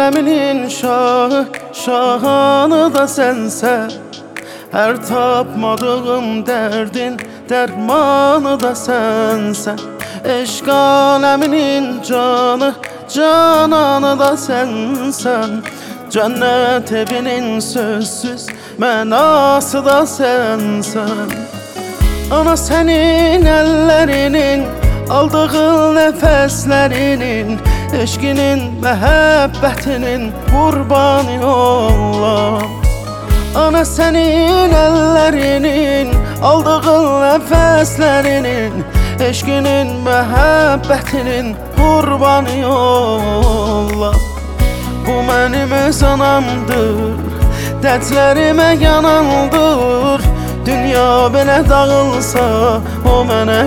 aləminin şahı, şahanı da sənsən. Hər tapmadığım dərdin dərmanı da sənsən. Eşq aləminin canı, cananı da sənsən. Cənnət evinin sözsüz mənası da sənsən. Ana sənin əllərinin, aldığın nəfəslərinin, eşqinin, məhəbbətinin qurbanı olam. Ana sənin əllərinin, aldığın nəfəslərinin, eşqinin, məhəbbətinin qurbanı olam. Bu mənim öz anamdır, dərdlərimə yanandır. Dünya belə dağılsa, o mənə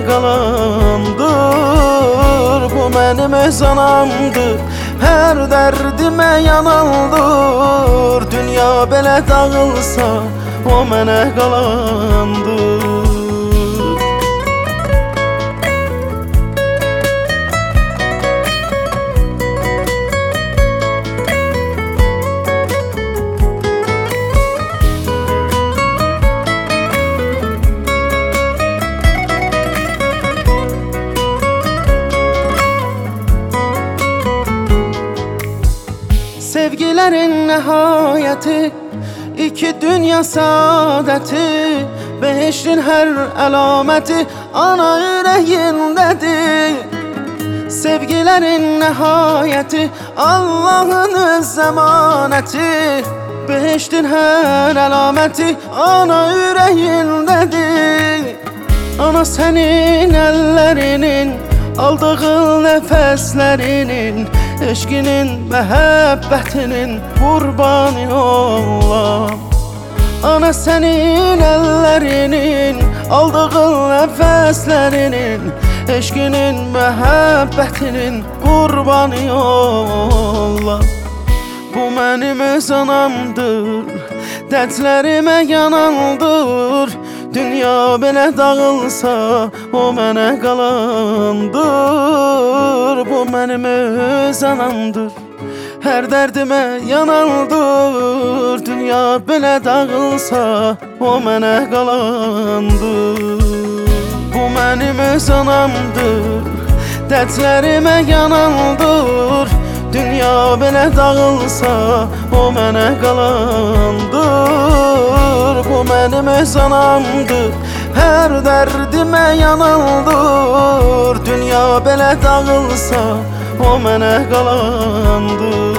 qalandır. Bu mənim öz anamdır, hər dərdimə yanandır. Dünya belə dağılsa, o mənə qalandır. Sevgilərin nəhayəti, iki dünya saadəti, behiştin hər əlaməti ana ürəyindədir. Sevgilərin nəhayəti, Allahın öz zəmanəti, behiştin hər əlaməti ana ürəyindədir. Ana sənin əllərinin, aldığın nəfəslərinin, eşqinin, məhəbbətinin qurbanı olam. Ana sənin əllərinin, aldığın nəfəslərinin, eşqinin, məhəbbətinin qurbanı olam. Bu mənim öz anamdır, dərdlərimə yanandır. Dünya belə dağılsa, o mənə qalandır. Bu mənim öz anamdır, hər dərdimə yanandır. Dünya belə dağılsa, o mənə qalandır. Bu mənim öz anamdır, dərdlərimə yanandır. Dünya belə dağılsa, o mənə qalandır. Bu mənim öz anamdır, hər dərdimə yanandır. Dünya belə dağılsa, o mənə qalandır.